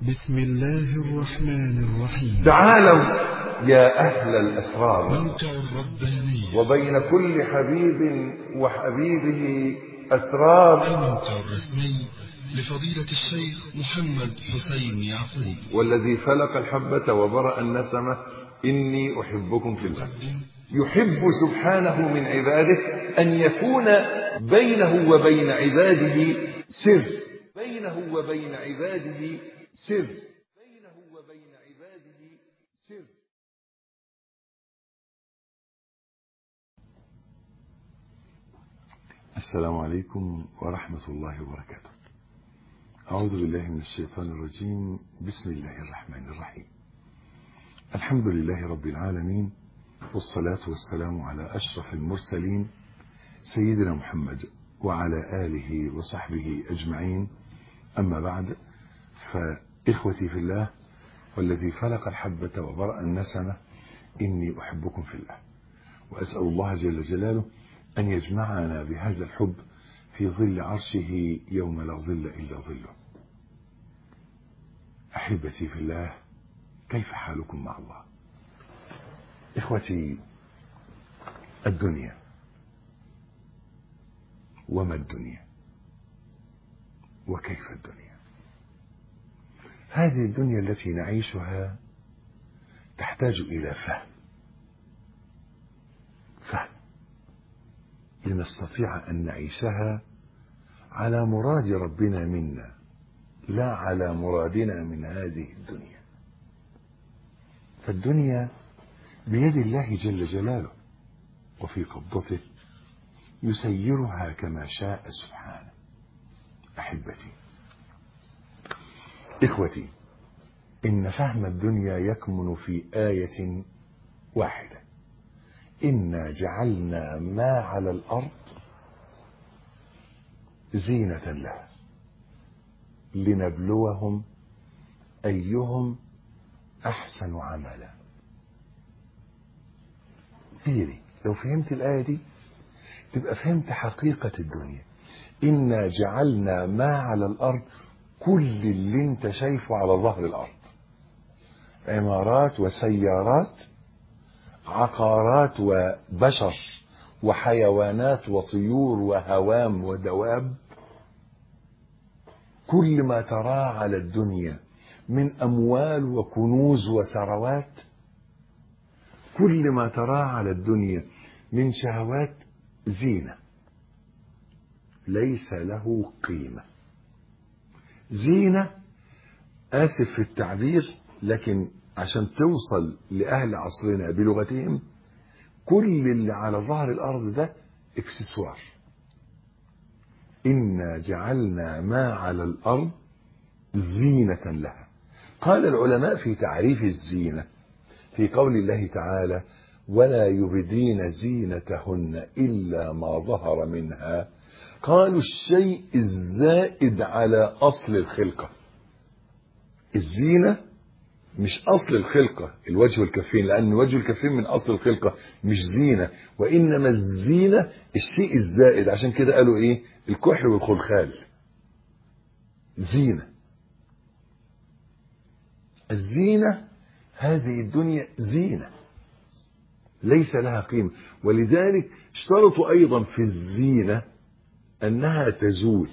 بسم الله الرحمن الرحيم. تعالوا يا أهل الأسرار، موقع الرباني وبين كل حبيب وحبيبه أسرار. الموقع الرسمي لفضيلة الشيخ محمد حسين يعقوب، والذي فلق الحبة وبرأ النسمة إني أحبكم في الله. يحب سبحانه من عباده أن يكون بينه وبين عباده سر، بينه وبين عباده سر، بينه وبين عباده سر. السلام عليكم ورحمة الله وبركاته. أعوذ بالله من الشيطان الرجيم. بسم الله الرحمن الرحيم. الحمد لله رب العالمين، والصلاة والسلام على أشرف المرسلين سيدنا محمد وعلى آله وصحبه أجمعين. أما بعد، فإخوتي في الله، والذي فلق الحبة وبرأ النسمة إني أحبكم في الله، وأسأل الله جل جلاله أن يجمعنا بهذا الحب في ظل عرشه يوم لا ظل إلا ظله. أحبتي في الله، كيف حالكم مع الله؟ إخوتي، الدنيا، وما الدنيا؟ وكيف الدنيا؟ هذه الدنيا التي نعيشها تحتاج إلى فهم لنستطيع أن نعيشها على مراد ربنا منا، لا على مرادنا من هذه الدنيا. فالدنيا بيد الله جل جلاله، وفي قبضته يسيرها كما شاء سبحانه. أحبتي، إخوتي، إن فهم الدنيا يكمن في آية واحدة: إنا جعلنا ما على الأرض زينة لها لنبلوهم أيهم أحسن عملا. دي لو فهمت الآية دي تبقى فهمت حقيقة الدنيا. إنا جعلنا ما على الأرض، كل اللي انت شايفه على ظهر الأرض، عمارات وسيارات، عقارات وبشر وحيوانات وطيور وهوام ودواب، كل ما تراه على الدنيا من أموال وكنوز وثروات، كل ما تراه على الدنيا من شهوات، زينة ليس له قيمة. زينة، آسف في التعبير، لكن عشان توصل لأهل عصرنا بلغتهم، كل اللي على ظهر الأرض ده اكسسوار. إنا جعلنا ما على الأرض زينة لها. قال العلماء في تعريف الزينة في قول الله تعالى: ولا يبدين زينتهن إلا ما ظهر منها، قالوا الشيء الزائد على أصل الخلقة. الزينة مش أصل الخلقة الوجه والكفين، لأن وجه الكفين من أصل الخلقة مش زينة، وإنما الزينة الشيء الزائد. عشان كده قالوا إيه؟ الكحل والخلخال زينة. الزينة هذه الدنيا زينة ليس لها قيمة، ولذلك اشترطوا أيضا في الزينة أنها تزول،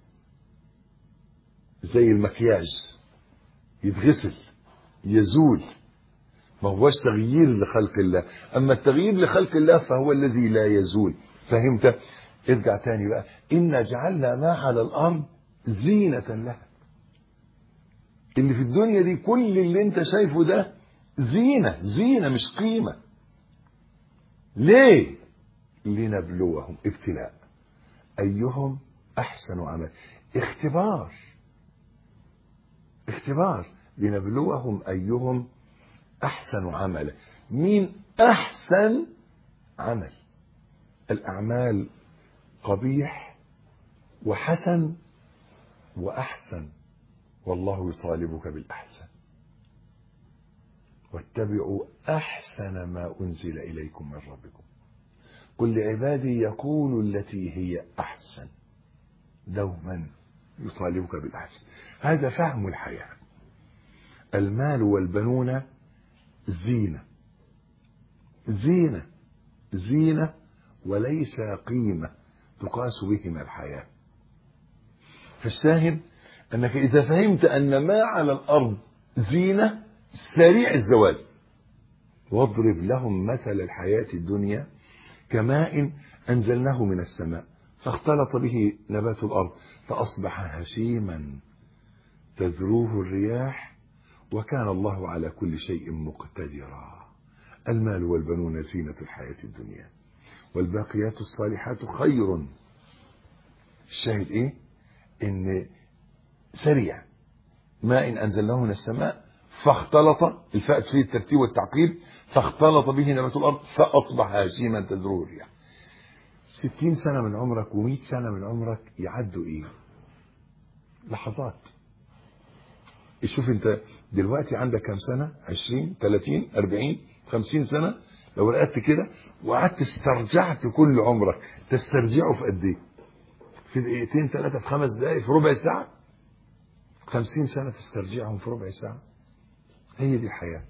زي المكياج يتغسل يزول، ما هوش تغيير لخلق الله. أما التغيير لخلق الله فهو الذي لا يزول. فهمت؟ ارجع تاني بقى: إنا جعلنا ما على الأرض زينة لها. اللي في الدنيا دي كل اللي انت شايفه ده زينة مش قيمة. ليه؟ لنبلوهم، ابتلاء، أيهم أحسن عمل، اختبار لنبلوهم أيهم أحسن عملا. مين أحسن عمل؟ الأعمال قبيح وحسن وأحسن، والله يطالبك بالأحسن. واتبعوا أحسن ما أنزل إليكم من ربكم، قل لعبادي يقولوا التي هي أحسن، دوما يطالبك بالأحسن. هذا فهم الحياة. المال والبنون زينة، زينة زينة وليس قيمة تقاس بهما الحياة. فالشاهد أنك إذا فهمت أن ما على الأرض زينة سريع الزوال، واضرب لهم مثل الحياة الدنيا كماء أنزلناه من السماء فاختلط به نبات الأرض فأصبح هشيما تذروه الرياح وكان الله على كل شيء مقتدرا. المال والبنون زينة الحياة الدنيا والباقيات الصالحات خير. الشاهد إيه؟ إن سريع ماء أنزلناه من السماء فاختلط، الفاء فيه الترتيب والتعقيب، فاختلط به نبات الأرض فأصبح هشيما تذروه الرياح. 60 سنة من عمرك و100 سنة من عمرك يعدوا إيه؟ لحظات. شوف أنت دلوقتي عندك كم سنة؟ 20 30 40 50 سنة. لو رقدت كده وقعدت استرجعت كل عمرك، تسترجعه في قد ايه؟ في دقيقتين 3 في 5 دقائق في ربع ساعة؟ 50 سنة تسترجعهم في ربع ساعة. هي دي الحياة،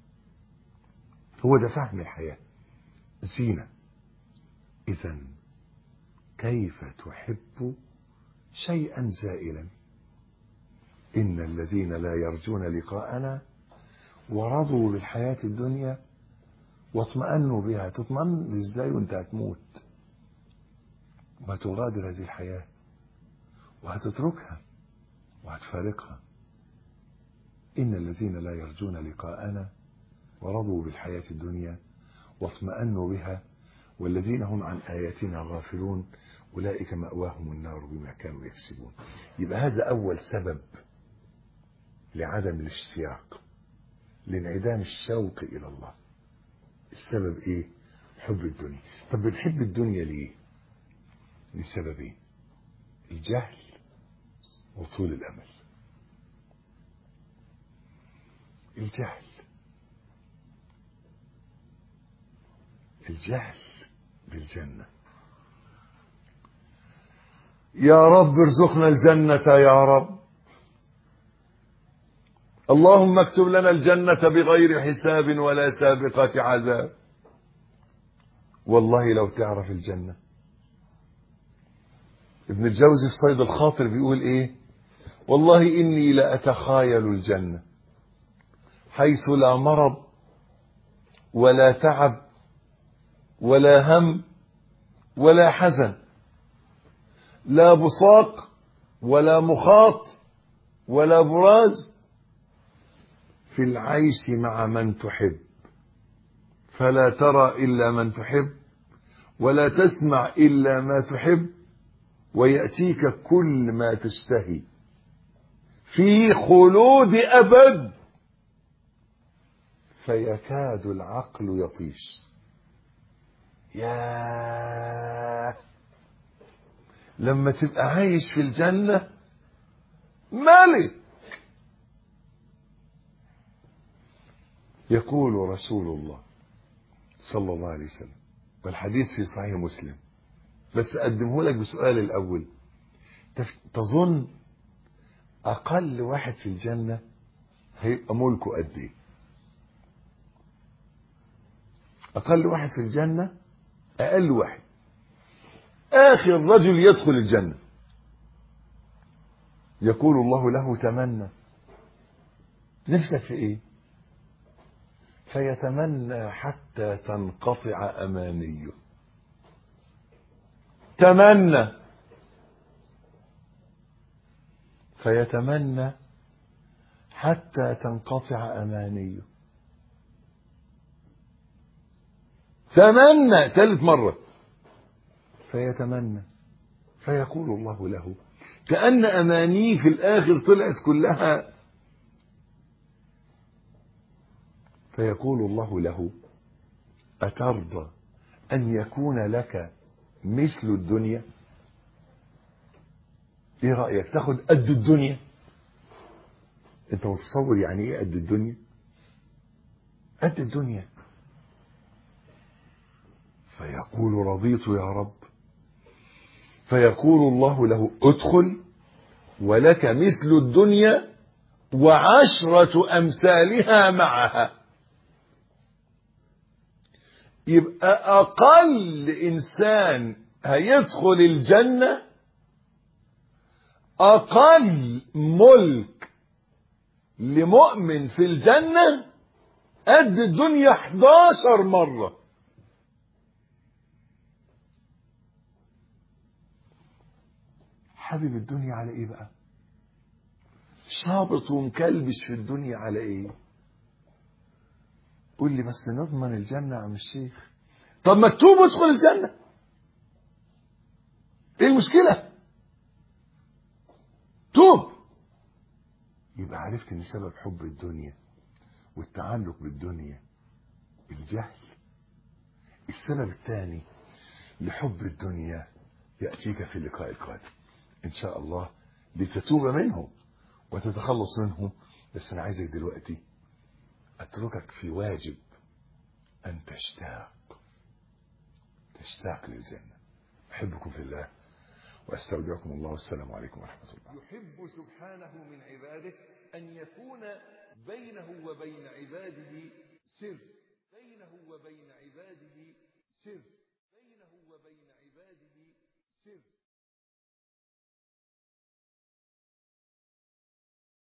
هو ده فهم الحياة، زينة. إذن كيف تحب شيئا زائلا؟ إن الذين لا يرجون لقاءنا ورضوا بالحياة الدنيا واطمأنوا بها. تطمئن ازاي وانت هتموت وهتغادر هذه الحياة وهتتركها وهتفارقها؟ إن الذين لا يرجون لقاءنا ورضوا بالحياة الدنيا واطمأنوا بها والذين هم عن آياتنا غافلون أولئك مأواهم النار بما كانوا يكسبون. يبقى هذا أول سبب لعدم الاشتياق، لانعدام الشوق إلى الله. السبب إيه؟ حب الدنيا. طب بنحب الدنيا ليه؟ لسببين: الجهل وطول الأمل. الجهل بالجنة. يا رب ارزقنا الجنة يا رب، اللهم اكتب لنا الجنة بغير حساب ولا سابقة عذاب. والله لو تعرف الجنة. ابن الجوزي في صيد الخاطر بيقول ايه؟ والله إني لأتخايل الجنة حيث لا مرض ولا تعب ولا هم ولا حزن، لا بصاق ولا مخاط ولا براز، في العيش مع من تحب فلا ترى إلا من تحب ولا تسمع إلا ما تحب ويأتيك كل ما تشتهي في خلود أبد فيكاد العقل يطيش. يا لما تبقى عايش في الجنة مالك. يقول رسول الله صلى الله عليه وسلم والحديث في صحيح مسلم، بس أقدمه لك بسؤال الأول: تظن أقل واحد في الجنة هيبقى ملكه قد إيه؟ أقل واحد في الجنة، أقل واحد، آخر رجل يدخل الجنة، يقول الله له: تمنى، نفسك في إيه؟ فيتمنى حتى تنقطع أمانيه. تمنى، فيتمنى حتى تنقطع أمانيه. تمنى ثالث مرة، فيتمنى، فيقول الله له كأن أمانيه في الآخر طلعت كلها، فيقول الله له: أترضى أن يكون لك مثل الدنيا؟ ايه رأيك تاخد قد الدنيا؟ انت متصور يعني ايه قد الدنيا؟ قد الدنيا. فيقول: رضيت يا رب. فيقول الله له: ادخل ولك مثل الدنيا وعشرة أمثالها معها. يبقى أقل إنسان هيدخل الجنة أقل ملك لمؤمن في الجنة قد الدنيا 11 مرة. حابب الدنيا على ايه بقى؟ شابط ومكلبش في الدنيا على ايه؟ قول لي بس نضمن الجنة يا عم الشيخ. طب ما تتوب وادخل الجنة، ايه المشكلة؟ توب. يبقى عرفت ان سبب حب الدنيا والتعلق بالدنيا الجهل. السبب الثاني لحب الدنيا يأتيك في اللقاء القادم إن شاء الله لتتوب منه وتتخلص منه. بس أنا عايزك دلوقتي أتركك في واجب أن تشتاق للجنة. أحبكم في الله وأستودعكم الله والسلام عليكم ورحمة الله. يحب سبحانه من عباده أن يكون بينه وبين عباده سر، بينه وبين عباده سر، بينه وبين عباده سر.